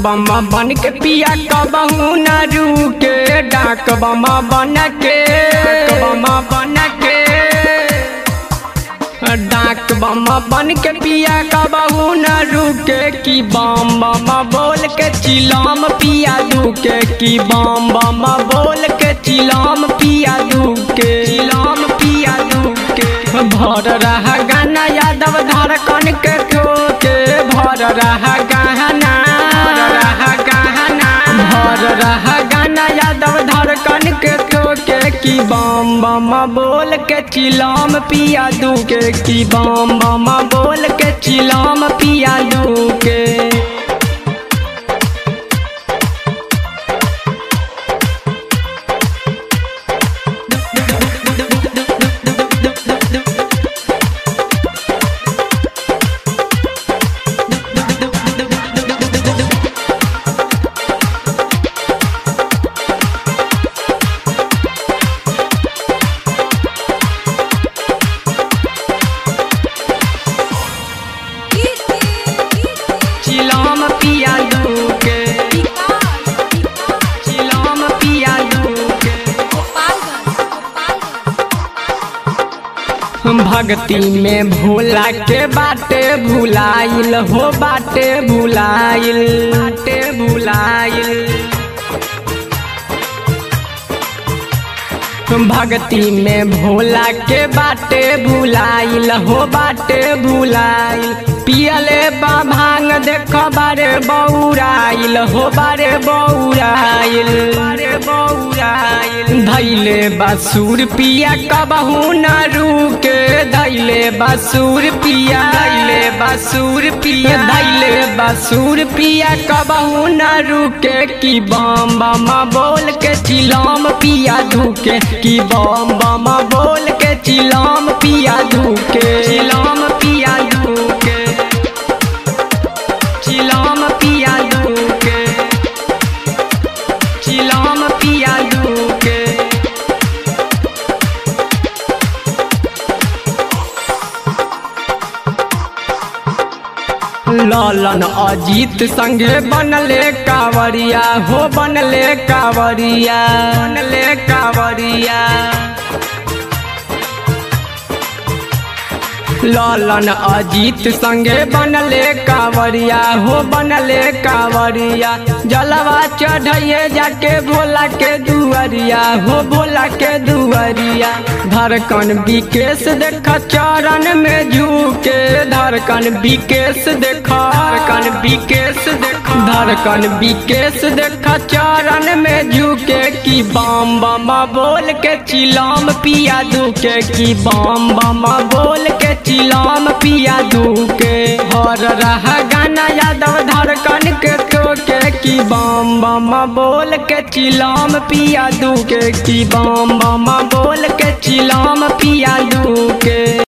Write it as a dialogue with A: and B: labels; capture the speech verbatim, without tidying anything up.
A: बम बन के पिया कबहू न रुके, डाक बम बन के बम बन के डाक बम बन के पिया कबहू न रुके, कि बम बम बोल के चिलम पिया दुके, कि बम बम बोल के चिलम पिया दुके, चिलम पिया दुके। भर रहा गाना यादव धड़कन के ठोके, भर रहा गाना भर रहा गाना भर रहा गाना यादव धड़कन के ठोके, कि बम बम बोल के चिलम पिया दुके, कि बम बम बोल के चिलम पिया दुके। चिलम पिया दुके, चिलम पिया दुके। भक्ति में भोला के बाटे भुलाइल हो, बाटे भुलाइल बाटे भुलाइल। भक्ति में भोला के बाटे भुलाइल हो, बाटे भुलाइल। पियले बा भांग देख बारे बौराइल हो, बारे बौराइल बारे बौराइल। धैले बासुर पिया कबहू न रुके, धैले बासुर पिया धैले बासुर पिया धैले बासुर पिया कबहू न रुके, कि बम बम बोल के चिलम पिया धुके, कि बम बम बोल के चिलम पिया धुके, चिलम पिया धुके, चिलम पिया धुके, चिलम पिया धुके। लालन अजीत संगे बनले कावरिया हो, बनले कावरिया बनले कावरिया। लालन अजीत संगे बनले कावरिया हो, बनले कावरिया। जलवा चढ़िए जाके भोला के दुआरिया हो, भोला के दुआरिया। धड़कन विकेश देख चरण में झुके, धड़कन विकेश देख धड़कन विकेश देख धड़कन विकेश देख चरण में झुके, कि बम बम बोल के चिलम पिया दुके, कि बम बम बोल के चिलम पिया दुके। हर रहा गाना यादव धड़कन के ठोके, कि बम बम बोल के चिलम पिया दुके, कि बम बम बोल के चिलम पिया दुके।